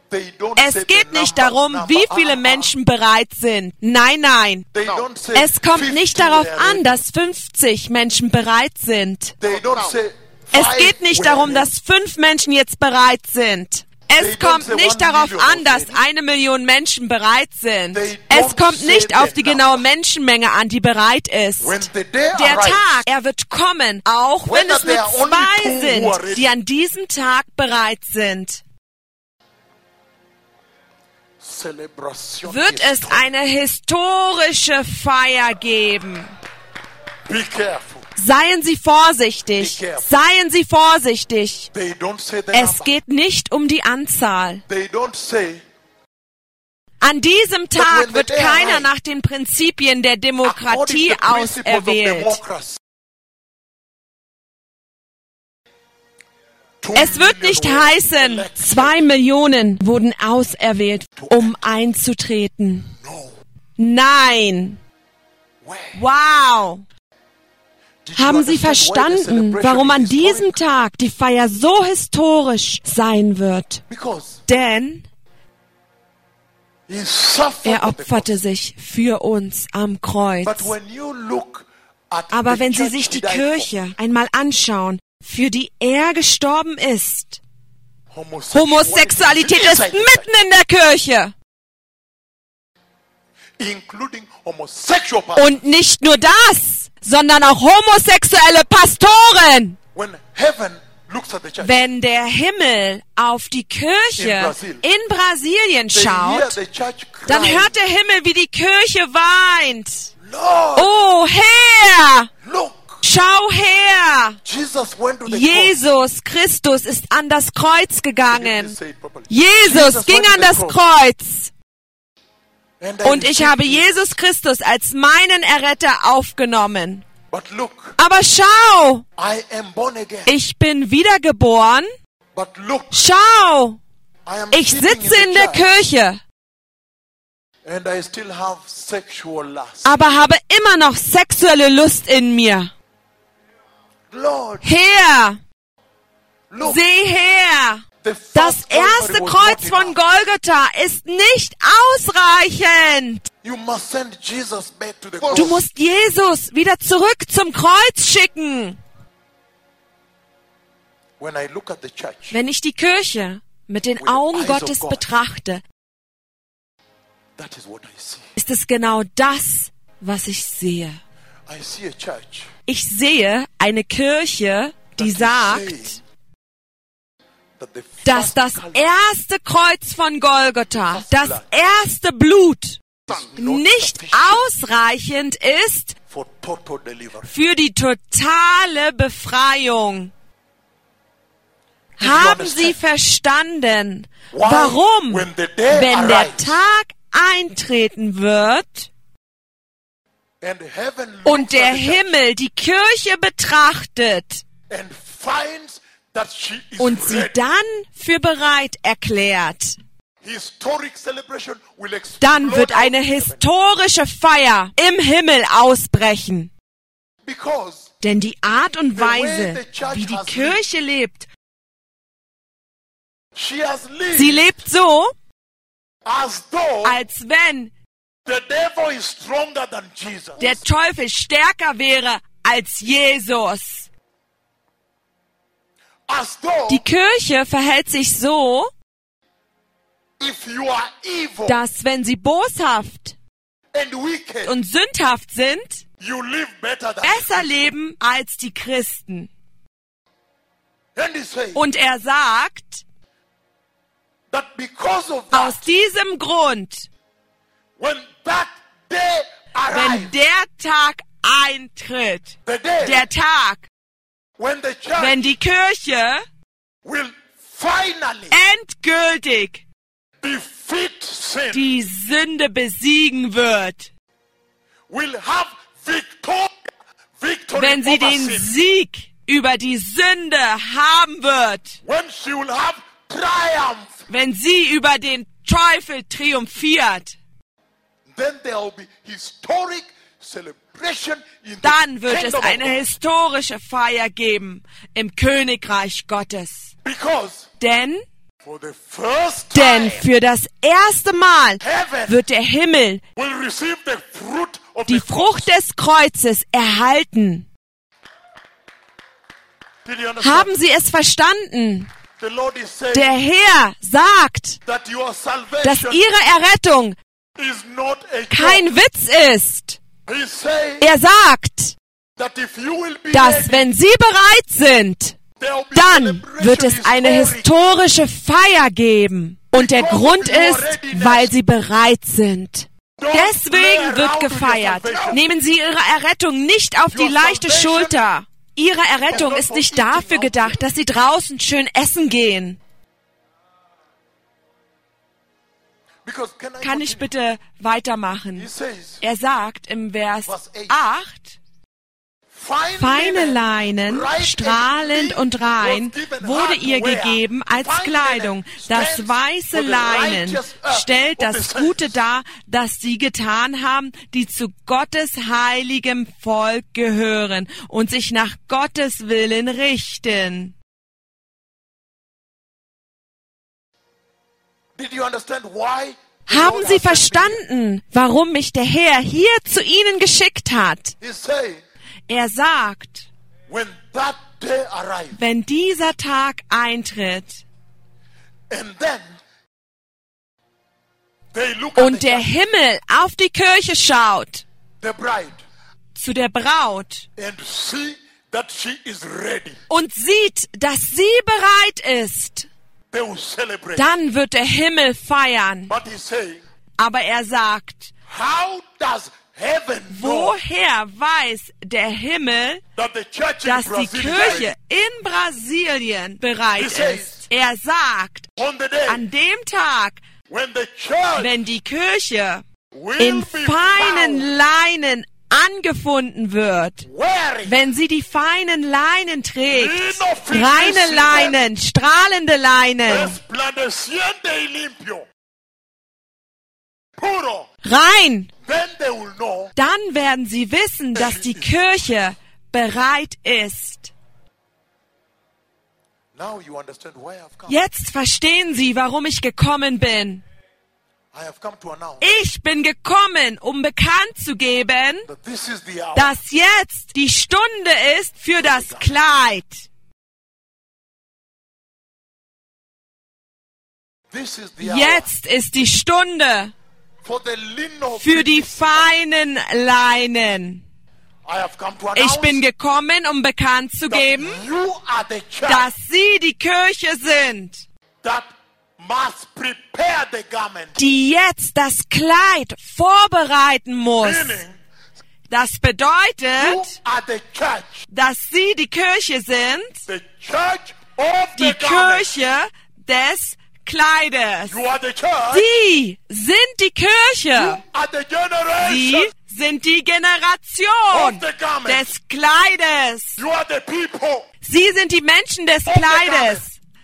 Es geht nicht darum, wie viele Menschen bereit sind. Nein, nein. Es kommt nicht darauf an, dass 50 Menschen bereit sind. Es geht nicht darum, dass 5 Menschen jetzt bereit sind. Es kommt nicht darauf an, dass 1 Million Menschen bereit sind. Es kommt nicht auf die genaue Menschenmenge an, die bereit ist. Der Tag, er wird kommen, auch wenn es nur 2 sind, die an diesem Tag bereit sind. Wird es eine historische Feier geben. Seien Sie vorsichtig. Seien Sie vorsichtig. Es geht nicht um die Anzahl. An diesem Tag wird keiner nach den Prinzipien der Demokratie auserwählt. Es wird nicht heißen, 2 Millionen wurden auserwählt, um einzutreten. Nein. Wow. Haben Sie verstanden, warum an diesem Tag die Feier so historisch sein wird? Denn er opferte sich für uns am Kreuz. Aber wenn Sie sich die Kirche einmal anschauen, für die er gestorben ist, Homosexualität ist mitten in der Kirche. Und nicht nur das, sondern auch homosexuelle Pastoren. Wenn der Himmel auf die Kirche in Brasilien schaut, dann hört der Himmel, wie die Kirche weint. Oh, Herr! Schau her! Jesus Christus ist an das Kreuz gegangen. Jesus ging an das Kreuz. Und ich habe Jesus Christus als meinen Erretter aufgenommen. Aber schau! Ich bin wiedergeboren. Schau! Ich sitze in der Kirche. Aber habe immer noch sexuelle Lust in mir. Herr! Sieh her! Das erste Kreuz von Golgatha ist nicht ausreichend. Du musst Jesus wieder zurück zum Kreuz schicken. Wenn ich die Kirche mit den Augen Gottes betrachte, ist es genau das, was ich sehe. Ich sehe eine Kirche, die sagt, dass das erste Kreuz von Golgatha, das erste Blut, nicht ausreichend ist für die totale Befreiung. Haben Sie verstanden, warum, wenn der Tag eintreten wird und der Himmel die Kirche betrachtet und sie dann für bereit erklärt, dann wird eine historische Feier im Himmel ausbrechen. Denn die Art und Weise, wie die Kirche lebt, sie lebt so, als wenn der Teufel stärker wäre als Jesus. Die Kirche verhält sich so, dass wenn sie boshaft und sündhaft sind, besser leben als die Christen. Und er sagt, aus diesem Grund, wenn der Tag eintritt, der Tag, wenn die Kirche endgültig die Sünde besiegen wird, wenn sie den Sieg über die Sünde haben wird, wenn sie über den Teufel triumphiert, dann wird es eine historische Feier geben im Königreich Gottes. Denn Denn für das erste Mal wird der Himmel die Frucht des Kreuzes erhalten. Haben Sie es verstanden? Der Herr sagt, dass Ihre Errettung kein Witz ist. Er sagt, dass wenn Sie bereit sind, dann wird es eine historische Feier geben. Und der Grund ist, weil Sie bereit sind. Deswegen wird gefeiert. Nehmen Sie Ihre Errettung nicht auf die leichte Schulter. Ihre Errettung ist nicht dafür gedacht, dass Sie draußen schön essen gehen. Kann ich bitte weitermachen? Er sagt im Vers 8, feine Leinen, strahlend und rein, wurde ihr gegeben als Kleidung. Das weiße Leinen stellt das Gute dar, das sie getan haben, die zu Gottes heiligem Volk gehören und sich nach Gottes Willen richten. Haben Sie verstanden, warum mich der Herr hier zu Ihnen geschickt hat? Er sagt, wenn dieser Tag eintritt und der Himmel auf die Kirche schaut, zu der Braut, und sieht, dass sie bereit ist, dann wird der Himmel feiern. Aber er sagt, woher weiß der Himmel, dass die Kirche in Brasilien bereit ist? Er sagt, an dem Tag, wenn die Kirche in feinen Leinen angefunden wird, wenn sie die feinen Leinen trägt, reine Leinen, strahlende Leinen, rein, dann werden sie wissen, dass die Kirche bereit ist. Jetzt verstehen Sie, warum ich gekommen bin. Ich bin gekommen, um bekannt zu geben, dass jetzt die Stunde ist für das Kleid. Jetzt ist die Stunde für die feinen Leinen. Ich bin gekommen, um bekannt zu geben, dass Sie die Kirche sind, die jetzt das Kleid vorbereiten muss. Das bedeutet, dass Sie die Kirche sind, die Kirche des Kleides. Sie sind die Kirche. Sie sind die Generation des Kleides. Sie sind die Menschen des Kleides.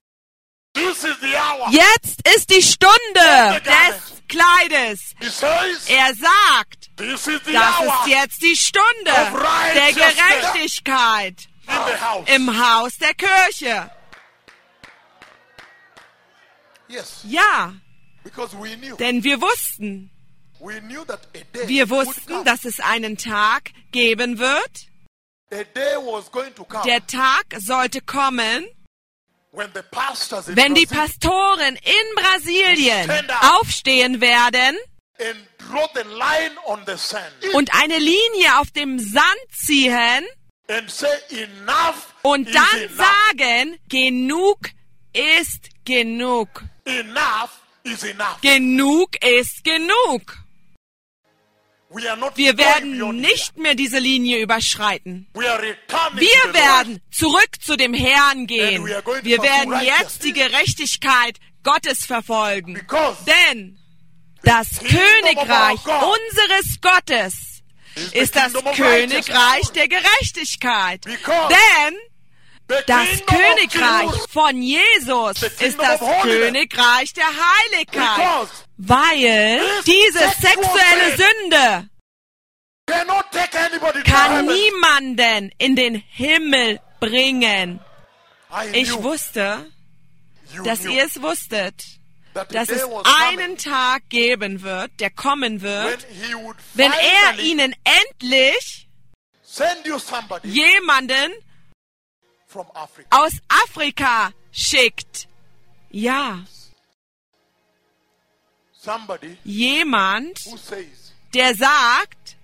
Jetzt ist die Stunde des Kleides. Er sagt, das ist jetzt die Stunde der Gerechtigkeit im Haus der Kirche. Ja, denn wir wussten, dass es einen Tag geben wird. Der Tag sollte kommen, wenn die Pastoren in Brasilien aufstehen werden und eine Linie auf dem Sand ziehen und dann sagen, genug ist genug. Genug ist genug. Wir werden nicht mehr diese Linie überschreiten. Wir werden zurück zu dem Herrn gehen. Wir werden jetzt die Gerechtigkeit Gottes verfolgen. Denn das Königreich unseres Gottes ist das Königreich der Gerechtigkeit. Denn das Königreich von Jesus ist das Königreich der Heiligkeit, weil diese sexuelle Sünde kann niemanden in den Himmel bringen. Ich wusste, dass ihr es wusstet, dass es einen Tag geben wird, der kommen wird, wenn er ihnen endlich jemanden aus Afrika schickt. Ja. Jemand, der sagt,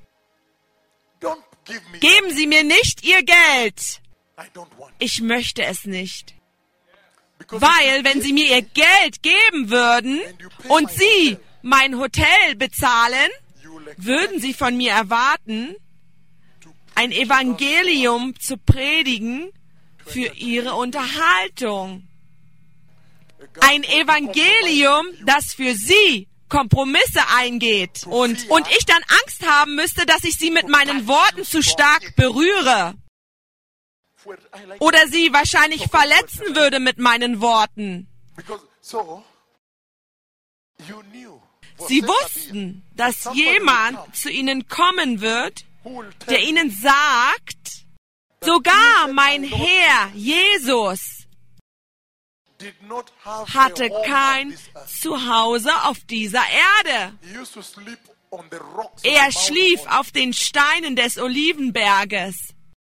geben Sie mir nicht Ihr Geld. Ich möchte es nicht. Weil, wenn Sie mir Ihr Geld geben würden und Sie mein Hotel bezahlen, würden Sie von mir erwarten, ein Evangelium zu predigen für Ihre Unterhaltung. Ein Evangelium, das für Sie Kompromisse eingeht und ich dann Angst haben müsste, dass ich Sie mit meinen Worten zu stark berühre. Oder Sie wahrscheinlich verletzen würde mit meinen Worten. Sie wussten, dass jemand zu Ihnen kommen wird, der Ihnen sagt, sogar mein Herr Jesus hatte kein Zuhause auf dieser Erde. Er schlief auf den Steinen des Olivenberges.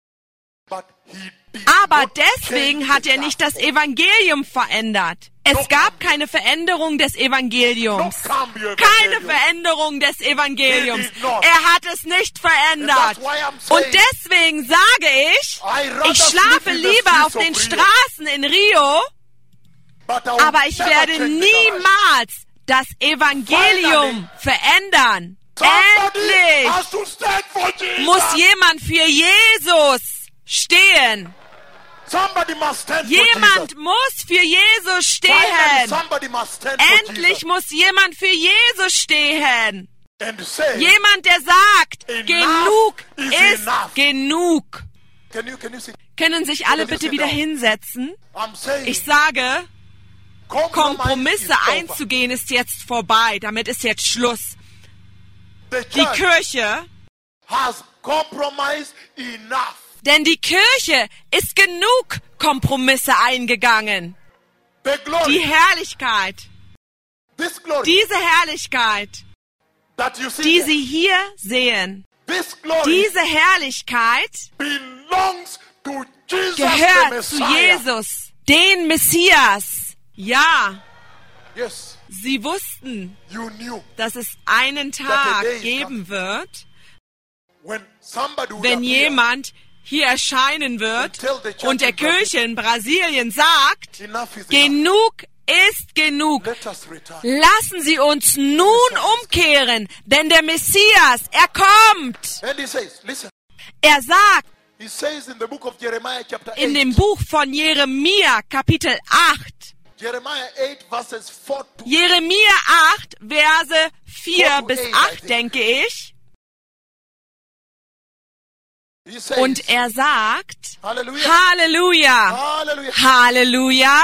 Aber deswegen hat er nicht das Evangelium verändert. Es gab keine Veränderung des Evangeliums. Keine Veränderung des Evangeliums. Er hat es nicht verändert. Und deswegen sage ich schlafe lieber auf den Straßen in Rio, aber ich werde niemals das Evangelium verändern. Endlich muss jemand für Jesus stehen. Jemand muss für Jesus stehen. Endlich muss jemand für Jesus stehen. Jemand, der sagt, genug ist genug. Können sich alle bitte wieder hinsetzen? Ich sage, Kompromisse einzugehen ist jetzt vorbei. Damit ist jetzt Schluss. Die Kirche, denn die Kirche ist genug Kompromisse eingegangen. Die Herrlichkeit, diese Herrlichkeit, die Sie hier sehen, diese Herrlichkeit gehört zu Jesus, den Messias. Ja, Sie wussten, dass es einen Tag geben wird, wenn jemand hier erscheinen wird und der Kirche in Brasilien sagt, genug ist genug. Lassen Sie uns nun umkehren, denn der Messias, er kommt. Er sagt in dem Buch von Jeremia, Kapitel 8, Jeremia 8, Verse 4 bis 8, denke ich. Und er sagt, Halleluja, Halleluja.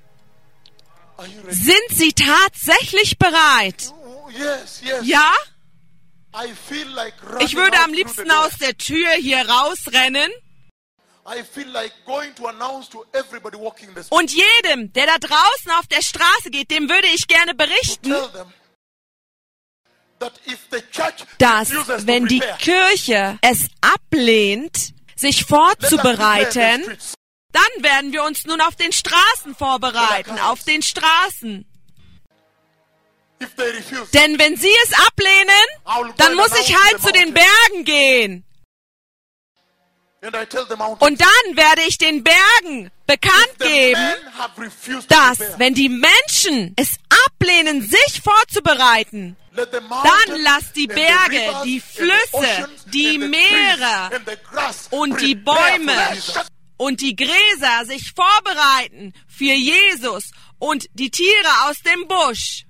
Sind Sie tatsächlich bereit? Ja? Ich würde am liebsten aus der Tür hier rausrennen und jedem, der da draußen auf der Straße geht, dem würde ich gerne berichten, dass wenn die Kirche es ablehnt, sich vorzubereiten, dann werden wir uns nun auf den Straßen vorbereiten, auf den Straßen. Denn wenn sie es ablehnen, dann muss ich halt zu den Bergen gehen. Und dann werde ich den Bergen bekannt geben, dass wenn die Menschen es ablehnen, sich vorzubereiten, dann lasst die Berge, die Flüsse, die Meere und die Bäume und die Gräser sich vorbereiten für Jesus und die Tiere aus dem Busch.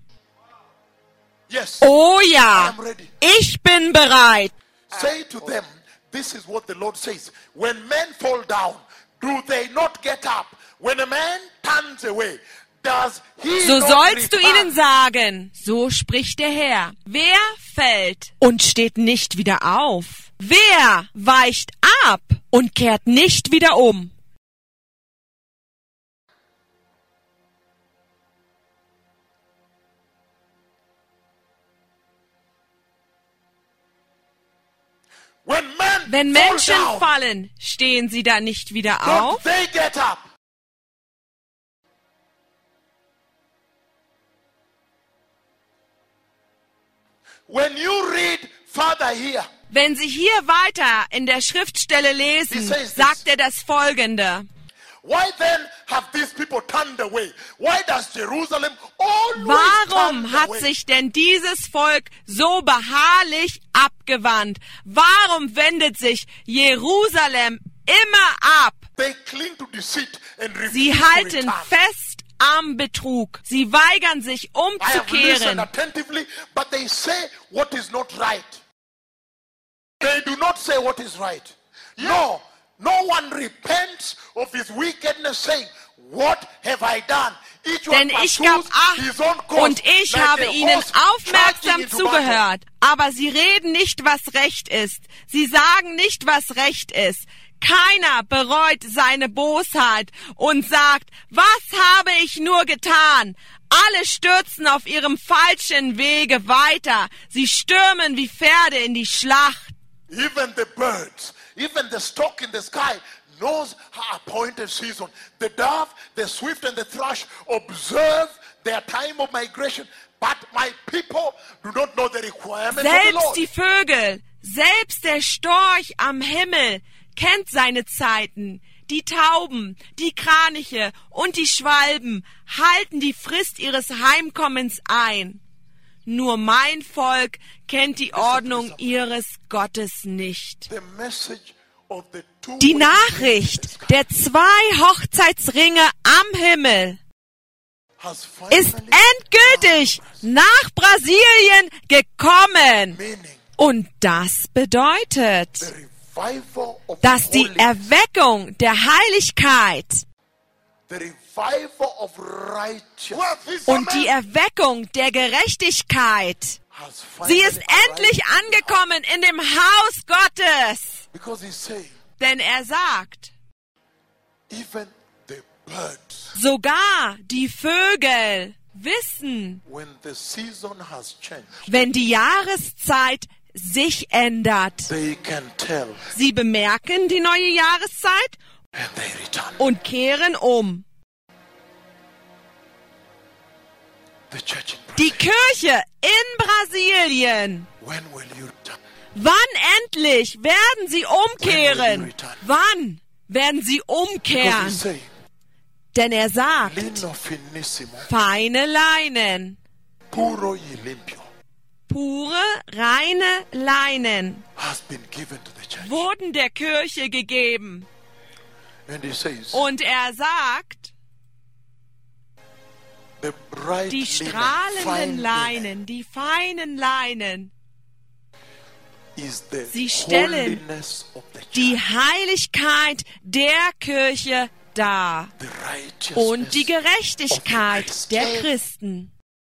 Oh ja, ich bin bereit. Say to them, this is what the Lord says. When men fall down, do they not get up? When a man turns away, does he so not sollst du return? ihnen sagen, so spricht der Herr. Wer fällt und steht nicht wieder auf? Wer weicht ab und kehrt nicht wieder um? Wenn Menschen fallen, stehen sie dann nicht wieder auf? They get up. When you read further here, wenn Sie hier weiter in der Schriftstelle lesen, sagt er das Folgende. Why then have these people turned away? Why does Jerusalem always Warum turn hat away? sich denn dieses Volk so beharrlich abgewandt? Warum wendet sich Jerusalem immer ab? They cling to deceit and refuse Sie to halten return. fest am Betrug. Sie weigern sich I have listened umzukehren. attentively, but they say what is not right. They do not say what is right. No one repents of his wickedness, saying, "What have I done?" Each one Denn ich pursues gab Acht his own course, und ich like habe a ihnen horse aufmerksam charging into battle. zugehört. Aber sie reden nicht, was recht ist. Sie sagen nicht, was recht ist. Keiner bereut seine Bosheit und sagt, was habe ich nur getan? Alle stürzen auf ihrem falschen Wege weiter. Sie stürmen wie Pferde in die Schlacht. Even the birds, even the stork in the sky knows her appointed season. The dove, the swift and the thrush observe their time of migration, but my people do not know the requirements of the Selbst Lord. die Vögel, selbst der Storch am Himmel kennt seine Zeiten. Die Tauben, die Kraniche und die Schwalben halten die Frist ihres Heimkommens ein. Nur mein Volk kennt die Ordnung ihres Gottes nicht. The message of the two Die wedding Nachricht rings in the sky der 2 Hochzeitsringe am Himmel has finally ist endgültig nach Brasilien gekommen. meaning Und das bedeutet, the revival of dass die holiness, Erweckung der Heiligkeit the revival of righteousness und die Erweckung der Gerechtigkeit, has sie finally ist endlich angekommen in dem Haus Gottes. because he's saying Denn er sagt, even the birds, sogar die Vögel wissen, when the season has changed, wenn die Jahreszeit sich ändert. they can tell Sie bemerken die neue Jahreszeit and they return. und kehren um. The church in Die Brazil, Kirche in Brasilien. when will you return? Wann endlich werden sie umkehren? Wann werden sie Because umkehren? he's saying, Denn er sagt, lino finissimo, feine Leinen, puro y limpio, pure, reine Leinen has been given to the church. wurden der Kirche gegeben. And he says, Und er sagt, the bright die linen, fine strahlenden linen, Leinen, die feinen Leinen, is the sie stellen holiness of the church, die Heiligkeit der Kirche dar the righteousness und die Gerechtigkeit der Christen,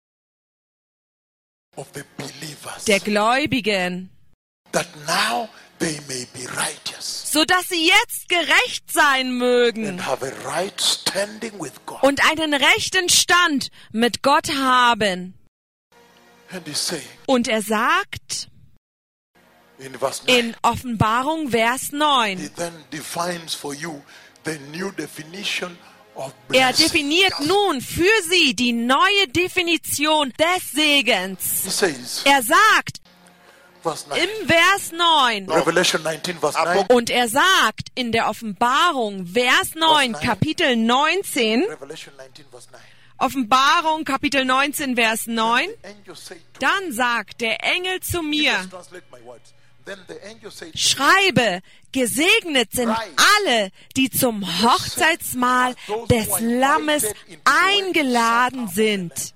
of the believers, der Gläubigen, that now they may be righteous sodass sie jetzt gerecht sein mögen and have a right standing with God. und einen rechten Stand mit Gott haben. And he's saying Und er sagt in verse 9, in Offenbarung Vers he 9, then defines for you the new definition of er blessing. definiert nun für sie die neue Definition des Segens. He says, Er sagt verse 9, im Vers 9, Revelation 19, verse 9, und er sagt in der Offenbarung Vers 9, Vers 9. Kapitel 19, Revelation 19, verse 9. Offenbarung Kapitel 19, Vers 9, The angel said to dann sagt der Engel zu me, mir, just translate my words. Then the angel said, schreibe, gesegnet sind alle, die zum Hochzeitsmahl des Lammes eingeladen sind.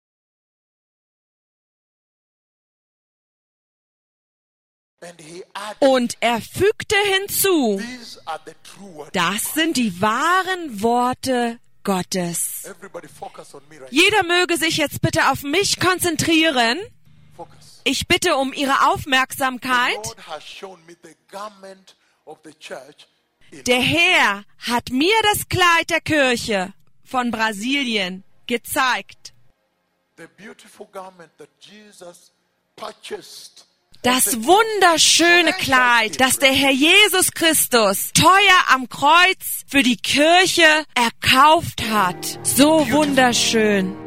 and he added, Und er fügte hinzu, these are the true words. das sind die wahren Worte Gottes. Everybody focus on me right Jeder möge sich jetzt bitte auf mich konzentrieren. now. Focus. Ich bitte um Ihre The Aufmerksamkeit. Lord has shown me the garment of the church in Der Herr hat mir das Kleid der Kirche von Brasilien gezeigt. the beautiful garment that Jesus purchased Das wunderschöne Kleid, das der Herr Jesus Christus teuer am Kreuz für die Kirche erkauft hat. So wunderschön.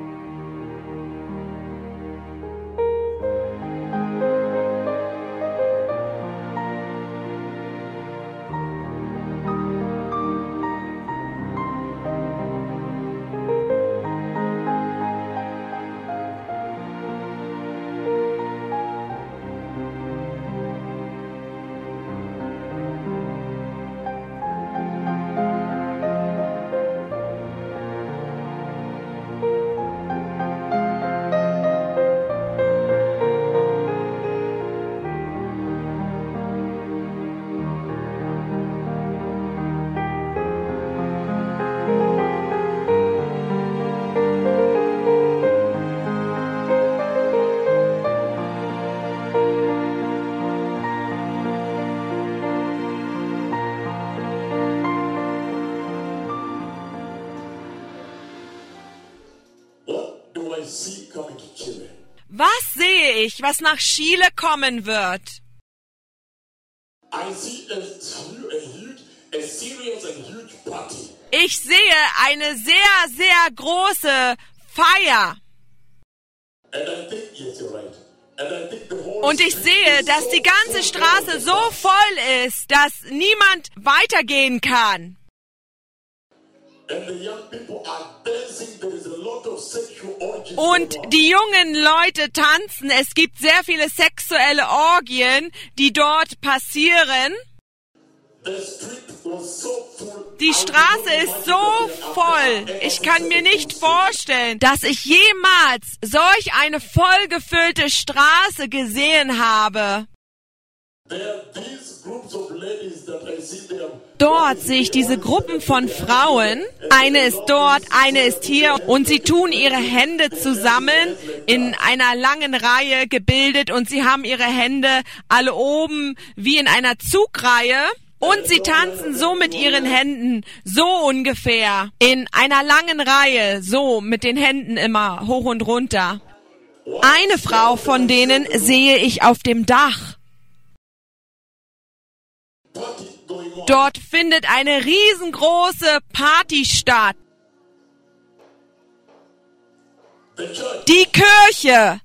Was sehe ich, was nach Chile kommen wird? Ich sehe eine sehr, sehr große Feier. Und ich sehe, dass die ganze Straße so voll ist, dass niemand weitergehen kann. Und die jungen Leute tanzen. Es gibt sehr viele sexuelle Orgien, die dort passieren. Die Straße ist so voll. Ich kann mir nicht vorstellen, dass ich jemals solch eine vollgefüllte Straße gesehen habe. Dort sehe ich diese Gruppen von Frauen. Eine ist dort, eine ist hier. Und sie tun ihre Hände zusammen in einer langen Reihe gebildet. Und sie haben ihre Hände alle oben wie in einer Zugreihe. Und sie tanzen so mit ihren Händen, so ungefähr. In einer langen Reihe, so mit den Händen immer hoch und runter. Eine Frau von denen sehe ich auf dem Dach. Dort findet eine riesengroße Party statt. Die Kirche.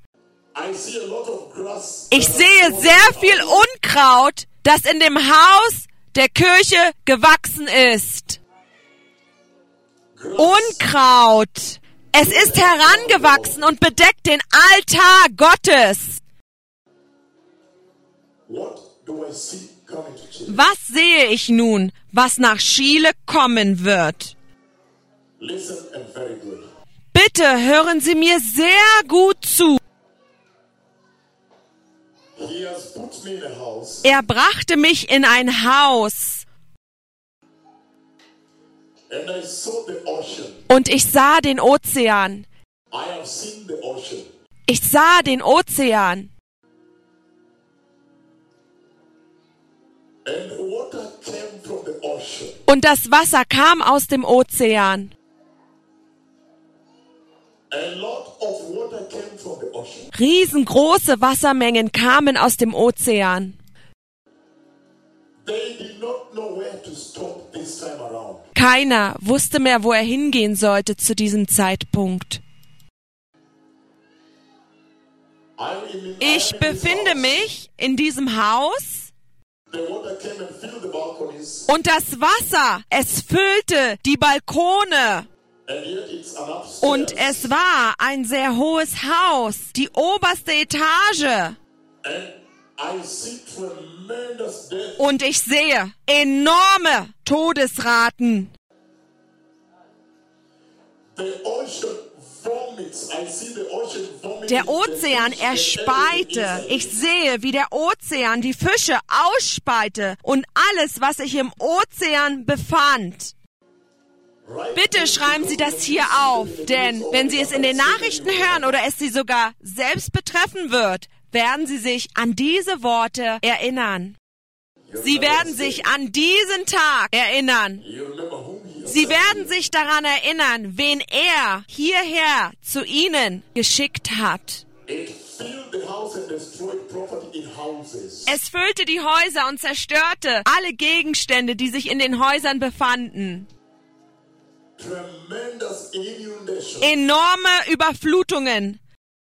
Ich sehe sehr viel Unkraut, das in dem Haus der Kirche gewachsen ist. Unkraut. Es ist herangewachsen und bedeckt den Altar Gottes. Was sehe ich nun, was nach Chile kommen wird? Bitte hören Sie mir sehr gut zu. Er brachte mich in ein Haus. Und ich sah den Ozean. Ich sah den Ozean. Und das Wasser kam aus dem Ozean. Riesengroße Wassermengen kamen aus dem Ozean. Keiner wusste mehr, wo er hingehen sollte zu diesem Zeitpunkt. Ich befinde mich in diesem Haus. Und das Wasser, es füllte die Balkone. Und es war ein sehr hohes Haus, die oberste Etage. Und ich sehe enorme Todesraten. Der Ozean, er speite. Ich sehe, wie der Ozean die Fische ausspeite und alles, was sich im Ozean befand. Bitte schreiben Sie das hier auf, denn wenn Sie es in den Nachrichten hören oder es Sie sogar selbst betreffen wird, werden Sie sich an diese Worte erinnern. Sie werden sich an diesen Tag erinnern. Sie werden sich daran erinnern, wen er hierher zu Ihnen geschickt hat. Es füllte die Häuser und zerstörte alle Gegenstände, die sich in den Häusern befanden. Enorme Überflutungen.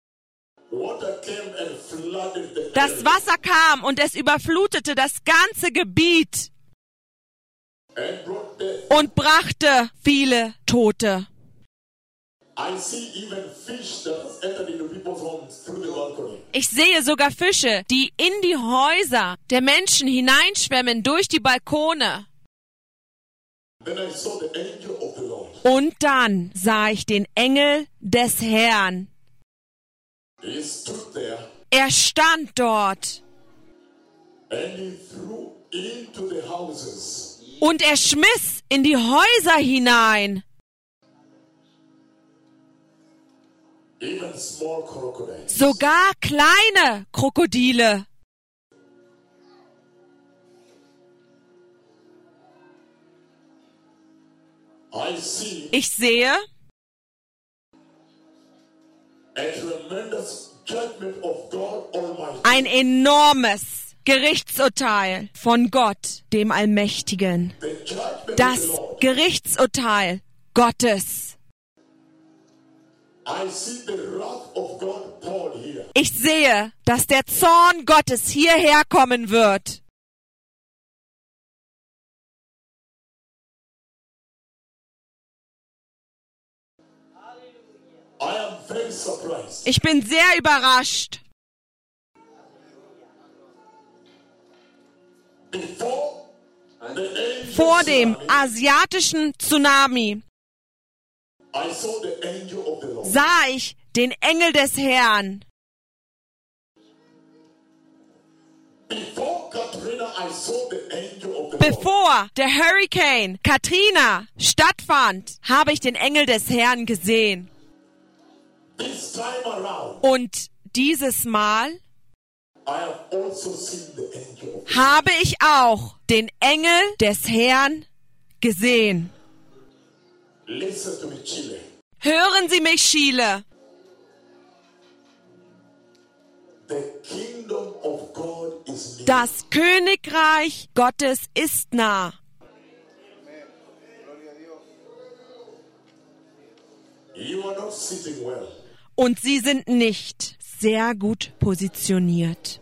Das Wasser kam und es überflutete das ganze Gebiet und brachte viele Tote. Ich sehe sogar Fische, die in die Häuser der Menschen hineinschwemmen durch die Balkone. Und dann sah ich den Engel des Herrn. Er stand dort. Und er schmiss in die Häuser hinein. Sogar kleine Krokodile. Ich sehe ein enormes Gerichtsurteil von Gott, dem Allmächtigen. Das Gerichtsurteil Gottes. Ich sehe, dass der Zorn Gottes hierher kommen wird. Ich bin sehr überrascht. Vor dem asiatischen Tsunami sah ich den Engel des Herrn. Bevor der Hurricane Katrina stattfand, habe ich den Engel des Herrn gesehen. Und dieses Mal habe ich auch den Engel des Herrn gesehen. Hören Sie mich, Chile. Das Königreich Gottes ist nah. Und Sie sind nicht sehr gut positioniert.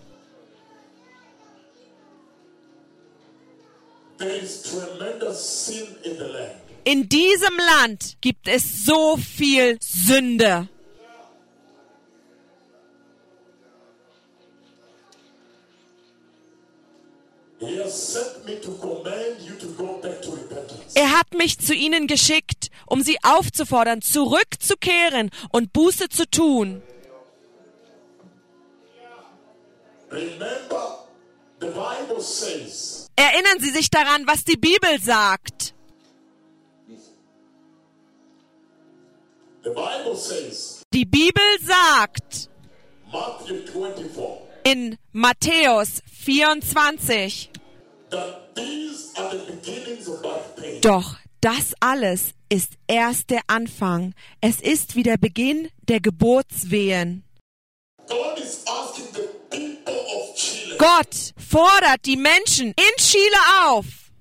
In diesem Land gibt es so viel Sünde. Er hat mich zu ihnen geschickt, um sie aufzufordern, zurückzukehren und Buße zu tun. Erinnern Sie sich daran, was die Bibel sagt. Die Bibel sagt in Matthäus 24, doch das alles ist erst der Anfang. Es ist wie der Beginn der Geburtswehen. Gott fordert die Menschen in Chile auf,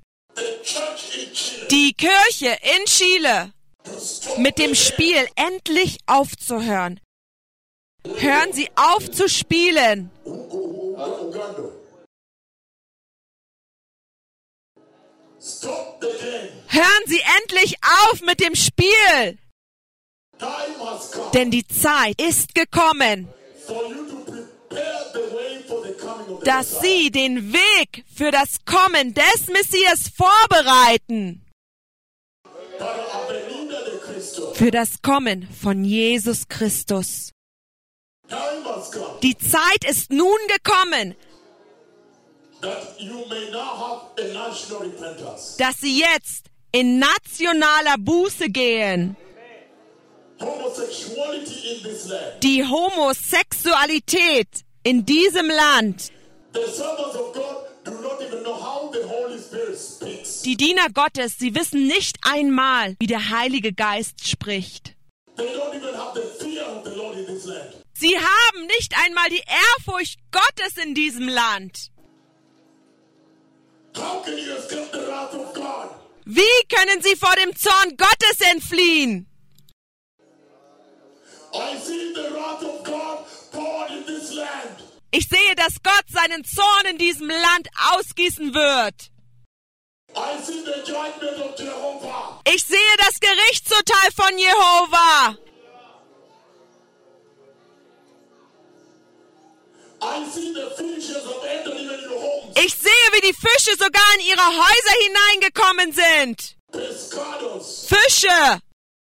die Kirche in Chile, mit dem Spiel endlich aufzuhören. Hören Sie auf zu spielen. Hören Sie endlich auf mit dem Spiel. Denn die Zeit ist gekommen, dass Sie den Weg für das Kommen des Messias vorbereiten. Für das Kommen von Jesus Christus. Die Zeit ist nun gekommen, dass Sie jetzt in nationaler Buße gehen. Die Homosexualität in diesem Land. Die Diener Gottes, sie wissen nicht einmal, wie der Heilige Geist spricht. Sie haben haben nicht einmal die Ehrfurcht Gottes in diesem Land. How can you escape the wrath of God? Wie können sie vor dem Zorn Gottes entfliehen? I see the wrath of God poured in this land. Ich sehe, dass Gott seinen Zorn in diesem Land ausgießen wird. I see the judgment of Jehovah. Ich sehe das Gerichtsurteil von Jehova. I see the fishes have entered even your homes. Ich sehe, wie die Fische sogar in ihre Häuser hineingekommen sind. Pescados. Fische.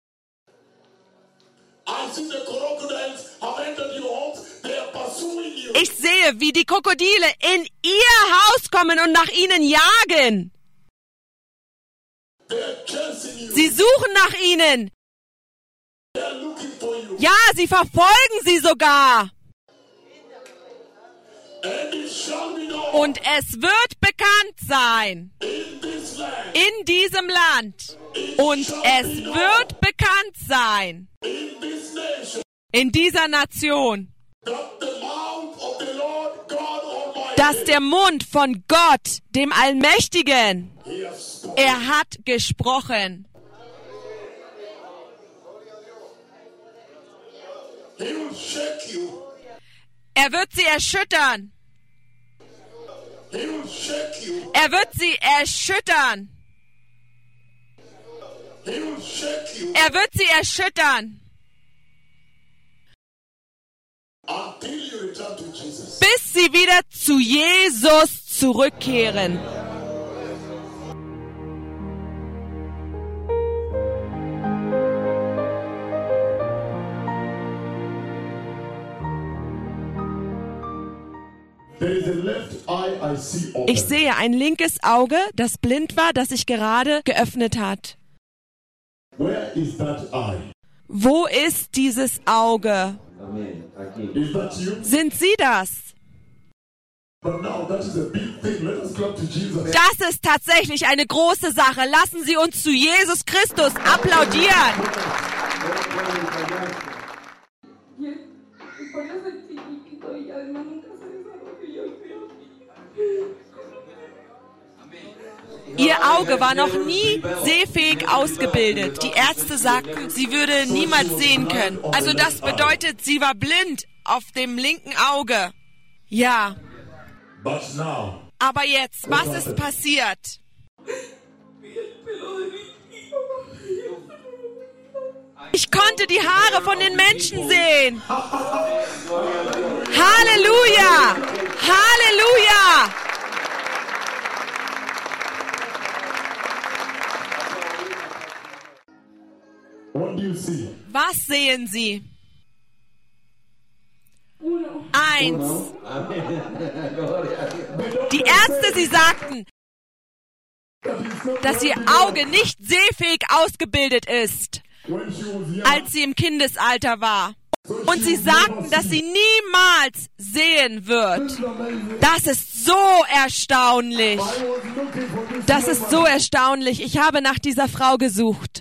I see the crocodiles have entered your homes. They are pursuing you. Ich sehe, wie die Krokodile in ihr Haus kommen und nach ihnen jagen. They are chasing you. Sie suchen nach ihnen. They are looking for you. Ja, sie verfolgen sie sogar. And it shall be known Und es wird bekannt sein in this land, in diesem Land. Und es wird bekannt sein in this nation, in dieser Nation, that the mouth of the Lord God Almighty, dass der Mund von Gott, dem Allmächtigen, He has spoken. er hat gesprochen. He will shake you. Er wird sie erschüttern. He will shake you. Er wird sie erschüttern. He will shake you Er wird sie erschüttern, until you return to Jesus. bis sie wieder zu Jesus zurückkehren. There is a left eye I see open. Ich sehe ein linkes Auge, das blind war, das sich gerade geöffnet hat. Where is that eye? Wo ist dieses Auge? Is that you? Sind Sie das? But now that is a big thing. Let us clap to Jesus. Das ist tatsächlich eine große Sache. Lassen Sie uns zu Jesus Christus applaudieren. Por eso el chiquitito y además nunca se desarrolló el Ihr Auge war noch nie sehfähig ausgebildet. Die Ärzte sagten, sie würde niemals sehen können. Also das bedeutet, sie war blind auf dem linken Auge. Ja, But now, aber jetzt, was ist passiert? Ich konnte die Haare von den Menschen sehen. Halleluja! Halleluja! what do you see? Was sehen Sie? 1. Die Ärzte, sie sagten, dass ihr Auge nicht sehfähig ausgebildet ist, When she was young, als sie im Kindesalter war. Und sie sagten, dass sie niemals sehen wird. Das ist so erstaunlich. I was looking for this Das ist so erstaunlich. Ich habe nach dieser Frau gesucht.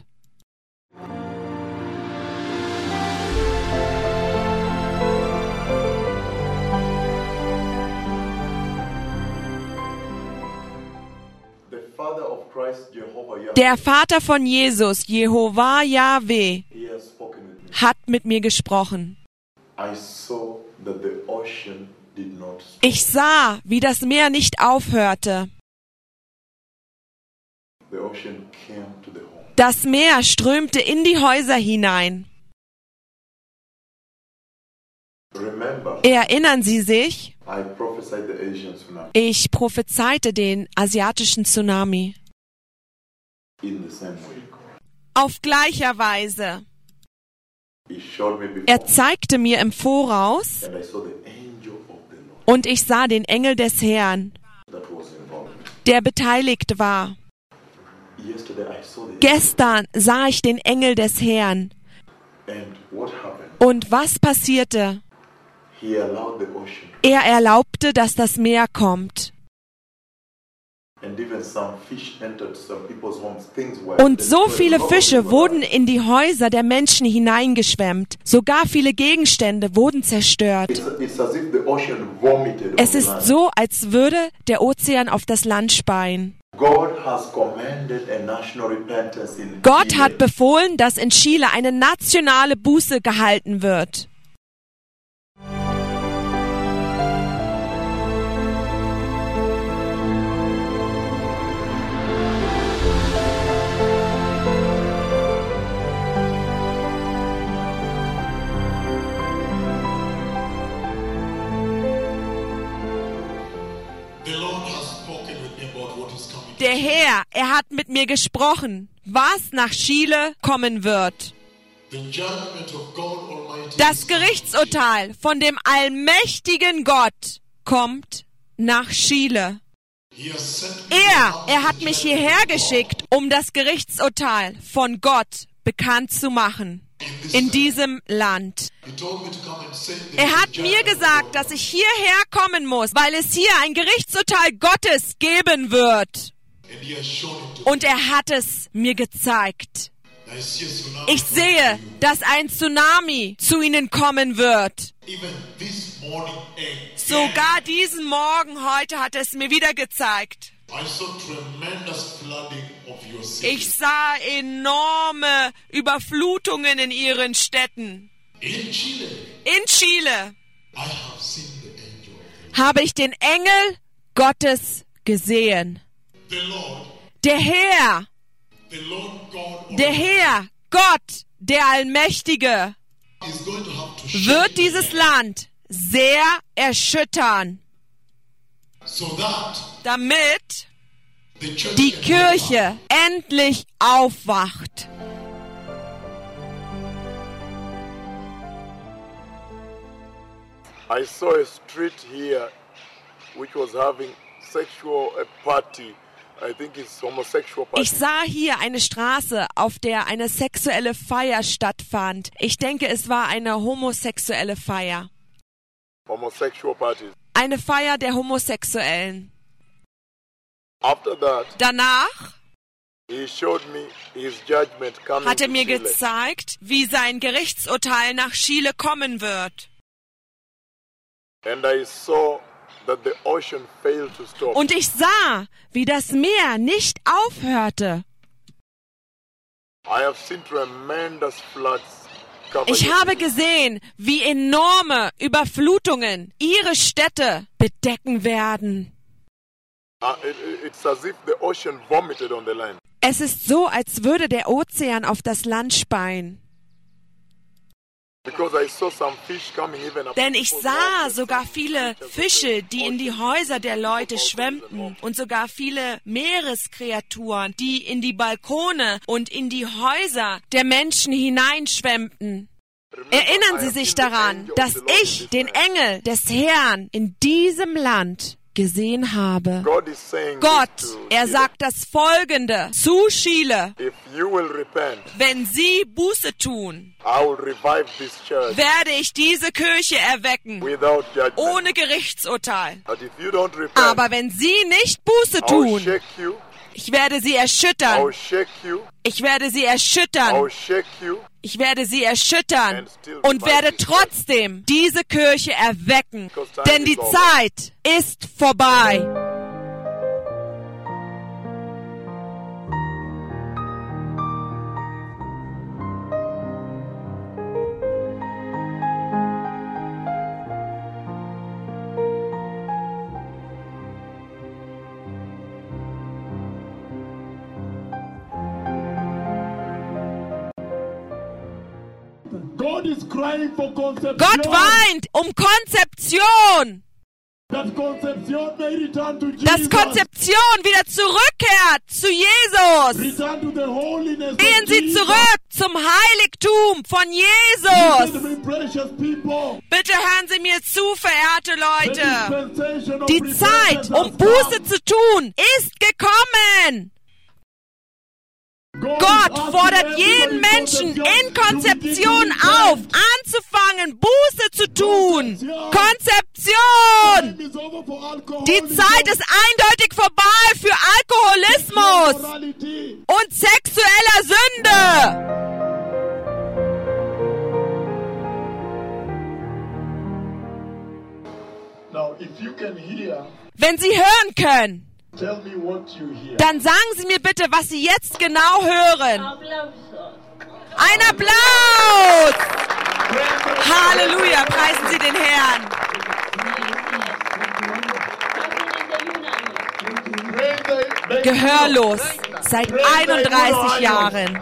The Father of Christ, Jehovah Yahweh, Der Vater von Jesus, Jehova Yahweh, He has spoken with me. hat mit mir gesprochen. I saw that the ocean did not stop. Ich sah, wie das Meer nicht aufhörte. The ocean came to the home. Das Meer strömte in die Häuser hinein. Remember, Erinnern Sie sich? I prophesied the Asian tsunami Ich prophezeite den asiatischen Tsunami. in the same way. Auf gleicher Weise. He showed me before, Er zeigte mir im Voraus and I saw the angel of the Lord und ich sah den Engel des Herrn, that was involved. der beteiligt war. Yesterday I saw the Gestern sah ich den Engel des Herrn. and what happened? Und was passierte? He allowed the ocean, Er erlaubte, dass das Meer kommt. Und so viele Fische wurden in die Häuser der Menschen hineingeschwemmt. Sogar viele Gegenstände wurden zerstört. Es ist so, als würde der Ozean auf das Land speien. Gott hat befohlen, dass in Chile eine nationale Buße gehalten wird. Der Herr, er hat mit mir gesprochen, was nach Chile kommen wird. Das Gerichtsurteil von dem allmächtigen Gott kommt nach Chile. Er hat mich hierher geschickt, um das Gerichtsurteil von Gott bekannt zu machen in diesem Land. Er hat mir gesagt, dass ich hierher kommen muss, weil es hier ein Gerichtsurteil Gottes geben wird. Und er hat es mir gezeigt. Ich sehe, dass ein Tsunami zu ihnen kommen wird. Sogar diesen Morgen heute hat es mir wieder gezeigt. Ich sah enorme Überflutungen in ihren Städten. In Chile habe ich den Engel Gottes gesehen. Der Herr, Gott, der Allmächtige, wird dieses Land sehr erschüttern, damit die Kirche endlich aufwacht. I saw a street here which was having sexual party. I think it's homosexual party. Ich sah hier eine Straße, auf der eine sexuelle Feier stattfand. Ich denke, es war eine homosexuelle Feier. Homosexual party. Eine Feier der Homosexuellen. After that, danach he showed me his judgment coming hat er mir to Chile. gezeigt, wie sein Gerichtsurteil nach Chile kommen wird. And I saw that the ocean failed to stop. Und ich sah, wie das Meer nicht aufhörte. I have seen tremendous floods. Ich habe gesehen, wie enorme Überflutungen ihre Städte bedecken werden. It's as if the ocean vomited on the land. Es ist so, als würde der Ozean auf das Land speien. Denn ich sah sogar viele Fische, die in die Häuser der Leute schwemmten, und sogar viele Meereskreaturen, die in die Balkone und in die Häuser der Menschen hineinschwemmten. Erinnern Sie sich daran, dass ich den Engel des Herrn in diesem Land gesehen habe. Gott, er sagt das Folgende zu Chile: Wenn sie Buße tun, werde ich diese Kirche erwecken, ohne Gerichtsurteil. Aber wenn sie nicht Buße tun, ich werde sie erschüttern. Ich werde sie erschüttern. Ich werde sie erschüttern und werde trotzdem diese Kirche erwecken. Denn die Zeit ist vorbei. Gott weint um Konzeption. Dass Konzeption wieder zurückkehrt zu Jesus. Gehen Sie zurück zum Heiligtum von Jesus. Bitte hören Sie mir zu, verehrte Leute. Die Zeit, um Buße zu tun, ist gekommen. Gott fordert jeden Menschen in Konzeption auf, anzufangen, Buße zu tun. Konzeption! Die Zeit ist eindeutig vorbei für Alkoholismus und sexueller Sünde. Wenn Sie hören können, dann sagen Sie mir bitte, was Sie jetzt genau hören. Ein Applaus! Halleluja, preisen Sie den Herrn. Gehörlos, seit 31 Jahren.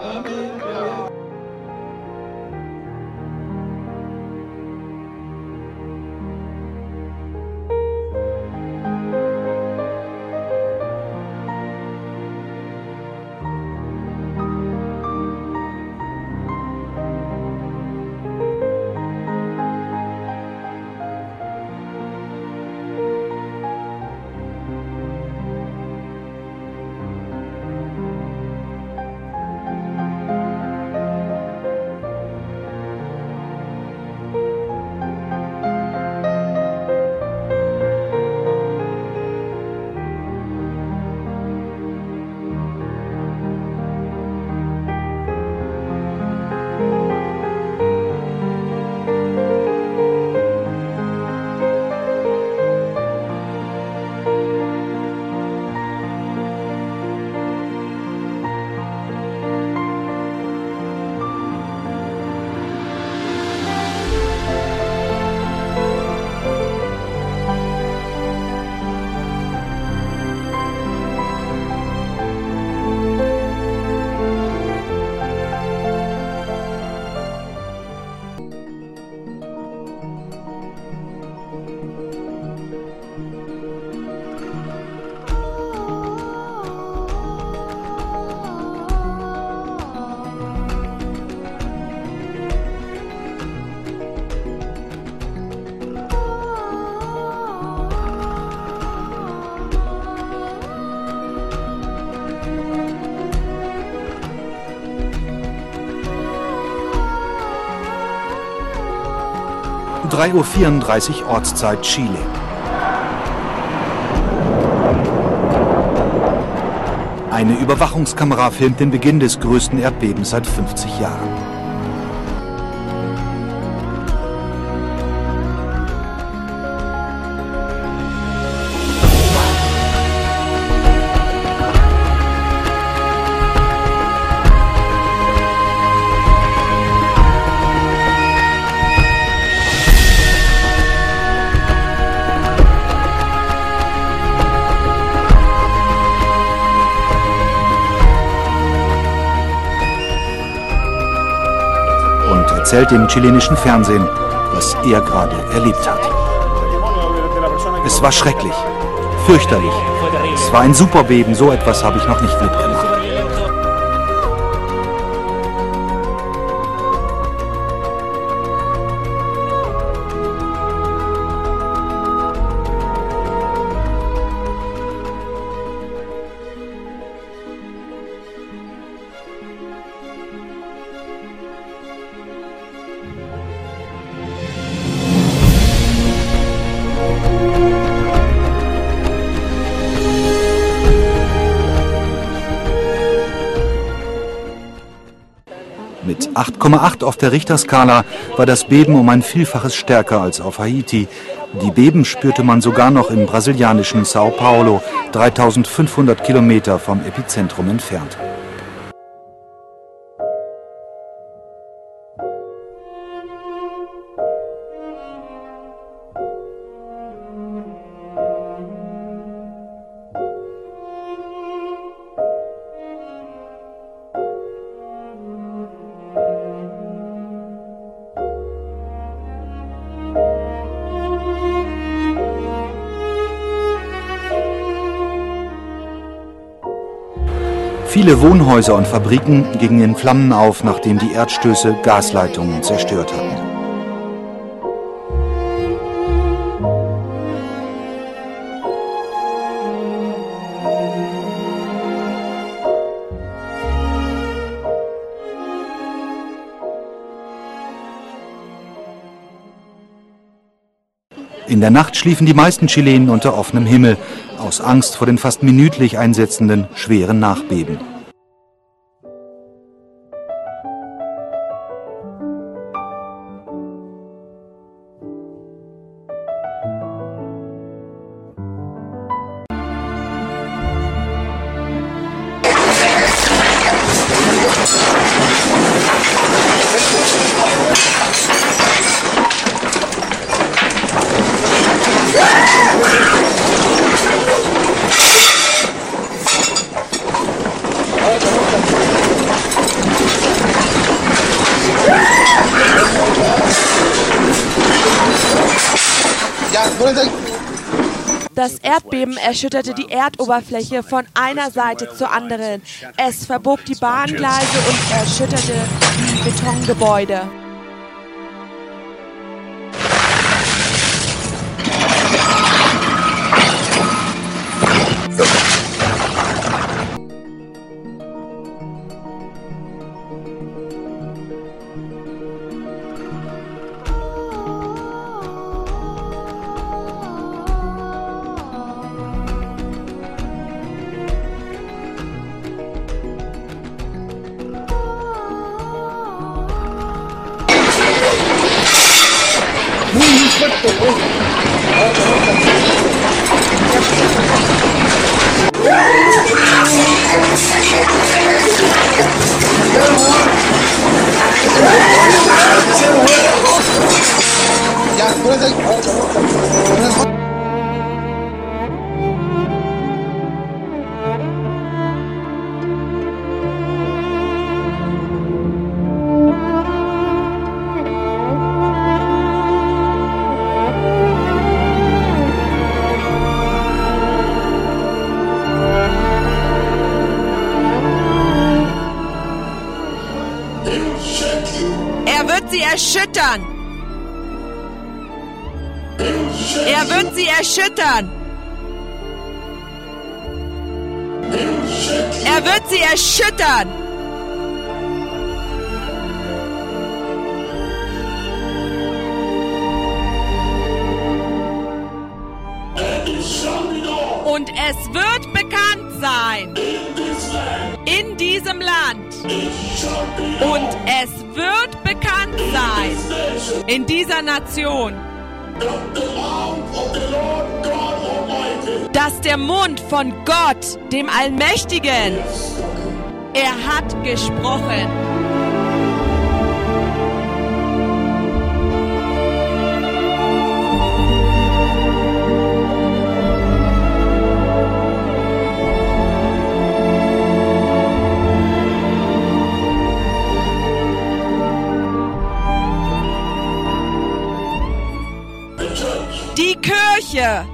Um 3:34 Uhr Ortszeit Chile. Eine Überwachungskamera filmt den Beginn des größten Erdbebens seit 50 Jahren. Erzählt dem chilenischen Fernsehen, was er gerade erlebt hat. Es war schrecklich, fürchterlich. Es war ein Superbeben, so etwas habe ich noch nicht mitgemacht. Mit 8,8 auf der Richterskala war das Beben um ein Vielfaches stärker als auf Haiti. Die Beben spürte man sogar noch im brasilianischen Sao Paulo, 3500 Kilometer vom Epizentrum entfernt. Viele Wohnhäuser und Fabriken gingen in Flammen auf, nachdem die Erdstöße Gasleitungen zerstört hatten. In der Nacht schliefen die meisten Chilenen unter offenem Himmel, aus Angst vor den fast minütlich einsetzenden schweren Nachbeben. Das Erdbeben erschütterte die Erdoberfläche von einer Seite zur anderen. Es verbog die Bahngleise und erschütterte die Betongebäude. Er wird sie erschüttern. Er wird sie erschüttern. Er wird sie erschüttern. Und es wird bekannt sein in diesem Land. Und es wird bekannt sein in dieser Nation, dass der Mund von Gott, dem Allmächtigen, er hat gesprochen. Die Kirche.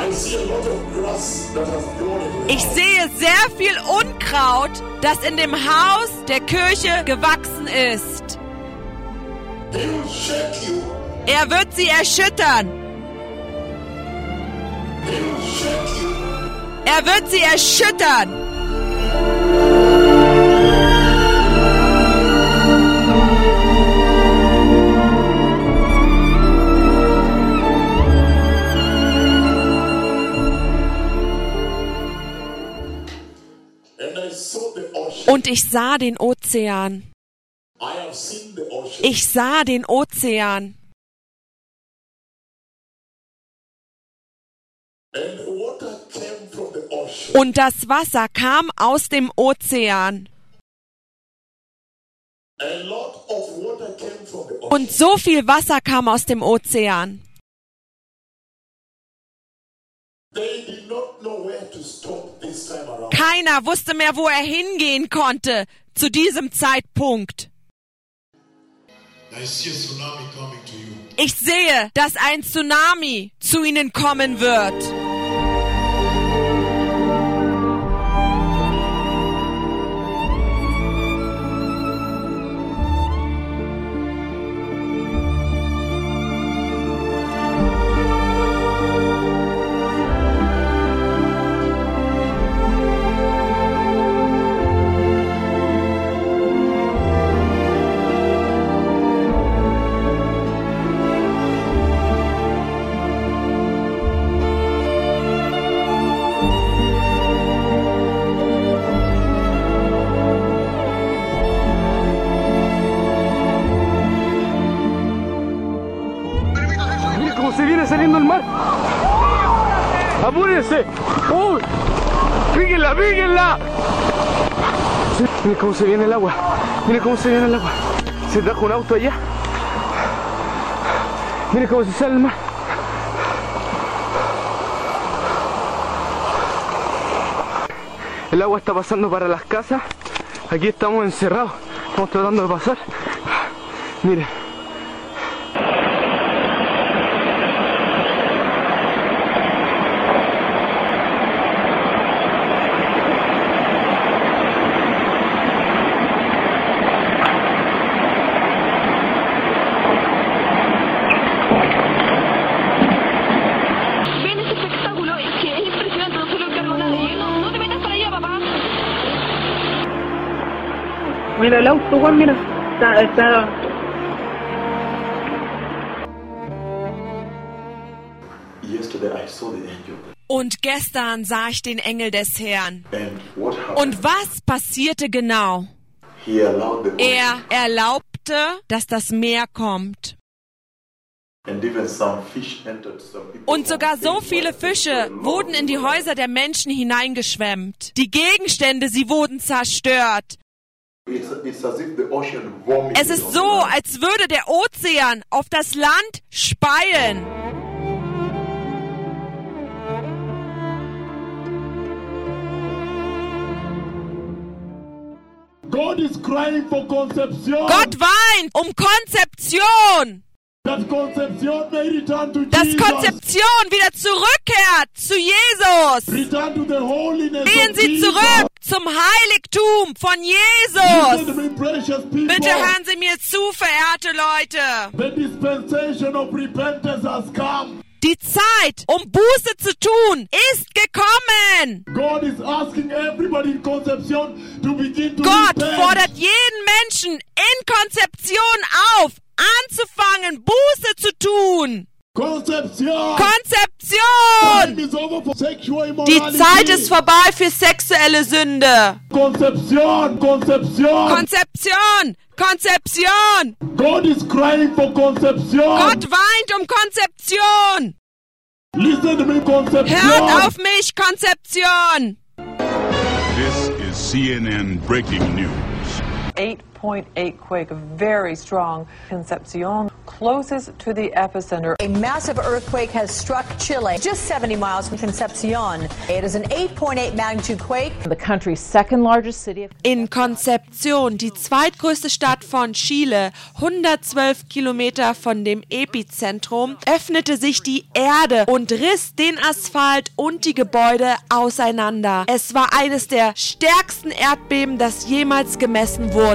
Ich sehe sehr viel Unkraut, das in dem Haus der Kirche gewachsen ist. Er wird sie erschüttern. Er wird sie erschüttern. Und ich sah den Ozean. Ich sah den Ozean. Und das Wasser kam aus dem Ozean. Und so viel Wasser kam aus dem Ozean. Keiner wusste mehr, wo er hingehen konnte zu diesem Zeitpunkt. Ich sehe, dass ein Tsunami zu ihnen kommen wird. cómo se viene saliendo el mar. ¡Apúrense! ¡Uy! ¡Píguenla, píguenla! Miren cómo se viene el agua. Miren cómo se viene el agua. Se trajo un auto allá. Miren cómo se sale el mar. El agua está pasando para las casas. Aquí estamos encerrados. Estamos tratando de pasar. Miren. Ven este espectáculo, es que es impresionante, no solo encargo nada. No te metas para allá, papá. Mira el auto, Juan, mira. Está. Und gestern sah ich den Engel des Herrn. Und was passierte genau? Er erlaubte, dass das Meer kommt. Und sogar so viele Fische wurden in die Häuser der Menschen hineingeschwemmt. Die Gegenstände, sie wurden zerstört. Es ist so, als würde der Ozean auf das Land speien. God is crying for conception. Gott weint um Konzeption. That conception may return to Dass Jesus. Konzeption wieder zurückkehrt zu Jesus. Return to the holiness Gehen of Sie Jesus. zurück zum Heiligtum von Listen to Jesus. me, precious people. Bitte hören Sie mir zu, verehrte Leute. The dispensation of repentance has come. Die Zeit, um Buße zu tun, ist gekommen. God is asking everybody in Concepcion to begin to Gott repent. fordert jeden Menschen in Konzeption auf, anzufangen, Buße zu tun. Concepcion. Konzeption! Time is over for sexual Die immorality. Zeit ist vorbei für sexuelle Sünde. Concepcion. Concepcion. Konzeption! Konzeption! God is crying for conception. Gott weint um Konzeption! Listen to me, conception. Hört auf mich, Konzeption! This is CNN breaking news. 8.8 quake, very strong. Concepcion, closest to the epicenter. A massive earthquake has struck Chile, just 70 miles from Concepcion. It is an 8.8 magnitude quake. The country's second largest city. In Concepción, die zweitgrößte Stadt von Chile, 112 Kilometer von dem Epizentrum, öffnete sich die Erde und riss den Asphalt und die Gebäude auseinander. Es war eines der stärksten Erdbeben, das jemals gemessen wurde.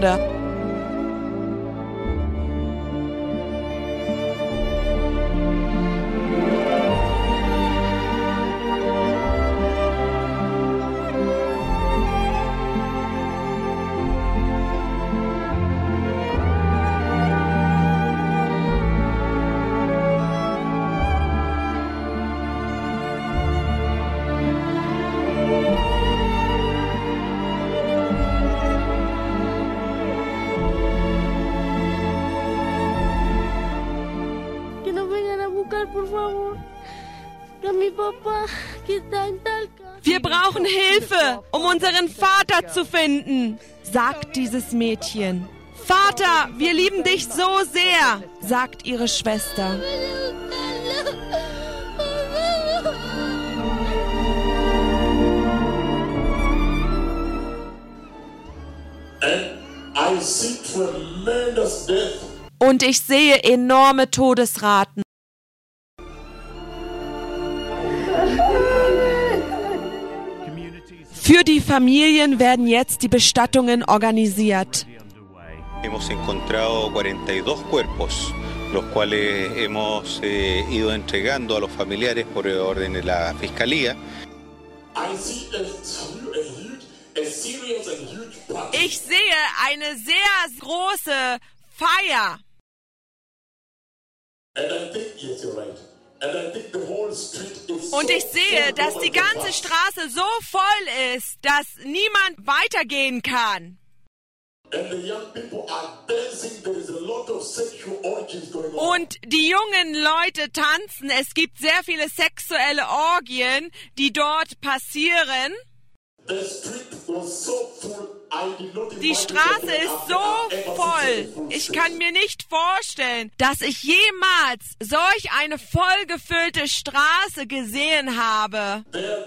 Que nos vengan a buscar, por favor. Que mi papá, que está en Talca. Wir brauchen Hilfe, um unseren Vater zu finden, sagt dieses Mädchen. Vater, wir lieben dich so sehr, sagt ihre Schwester. I see tremendous death. Und ich sehe enorme Todesraten. Für die Familien werden jetzt die Bestattungen organisiert. Hemos encontrado 42 cuerpos, los cuales hemos ido entregando a los familiares por orden de la Fiscalía. Ich sehe eine sehr große Feier. Und ich sehe, dass die ganze Straße so voll ist, dass niemand weitergehen kann. Und die jungen Leute tanzen. Es gibt sehr viele sexuelle Orgien, die dort passieren. Die Straße ist so voll. Ich kann mir nicht vorstellen, dass ich jemals solch eine vollgefüllte Straße gesehen habe.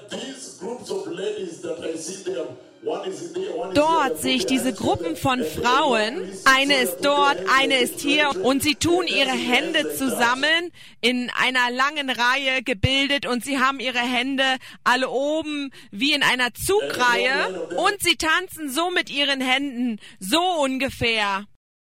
Dort sehe ich diese Gruppen von Frauen. Eine ist dort, eine ist hier. Und sie tun ihre Hände zusammen in einer langen Reihe gebildet. Und sie haben ihre Hände alle oben wie in einer Zugreihe. Und sie tanzen so mit ihren Händen, so ungefähr.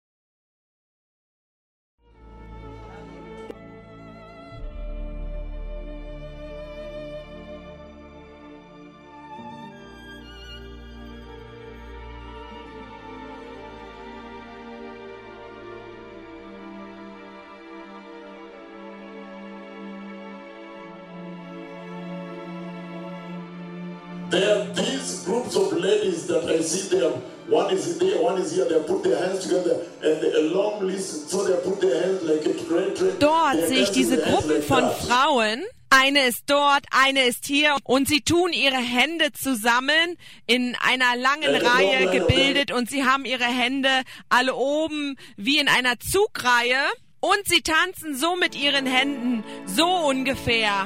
There are these groups of ladies that I see there. One is there, one is here. They put their hands together and a long list, so they put their hands like a thread. Dort sehe ich diese Gruppen von Frauen. Eine ist dort, eine ist hier. Und sie tun ihre Hände zusammen in einer langen Reihe gebildet. Und sie haben ihre Hände alle oben wie in einer Zugreihe. Und sie tanzen so mit ihren Händen, so ungefähr.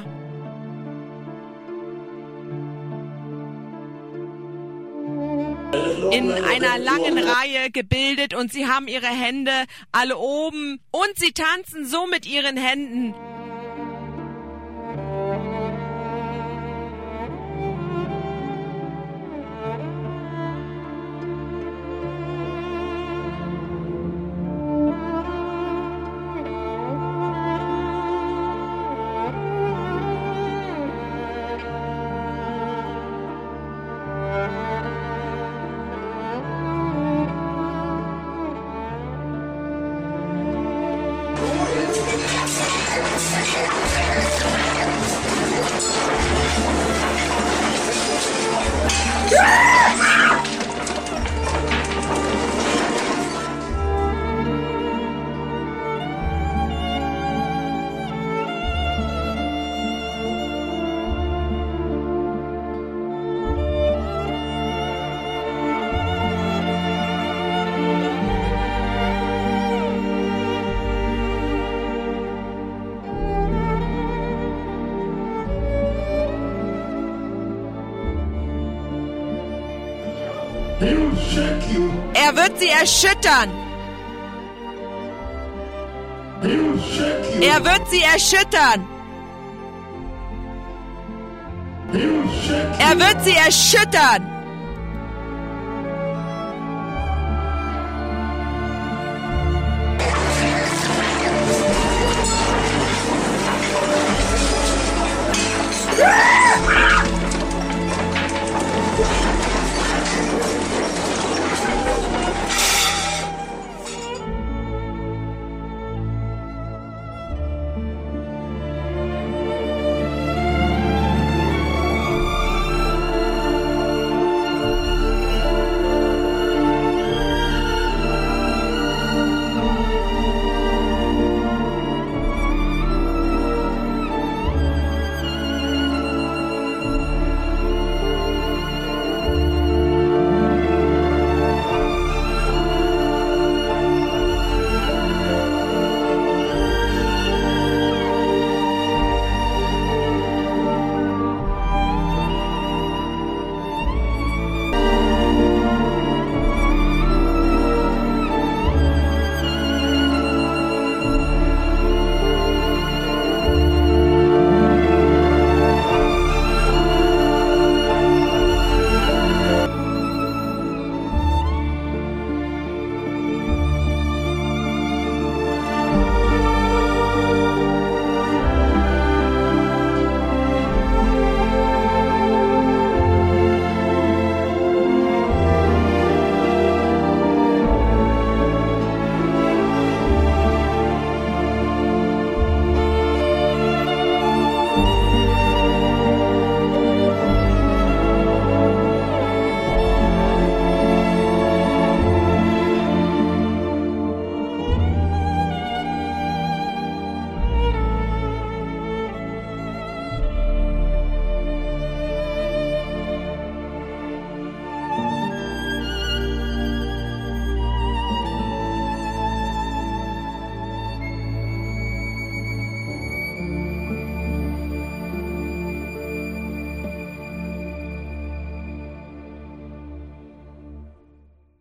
In einer langen Reihe gebildet und sie haben ihre Hände alle oben und sie tanzen so mit ihren Händen. Er wird sie erschüttern. Er wird sie erschüttern. Er wird sie erschüttern.